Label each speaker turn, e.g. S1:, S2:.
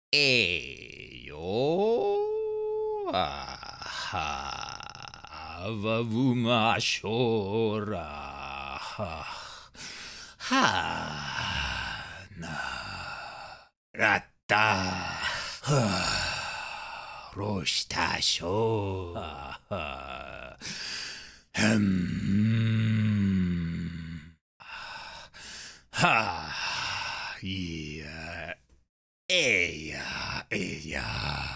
S1: えよあはわぶましょらははならったはろしたしょはははあいやえやえや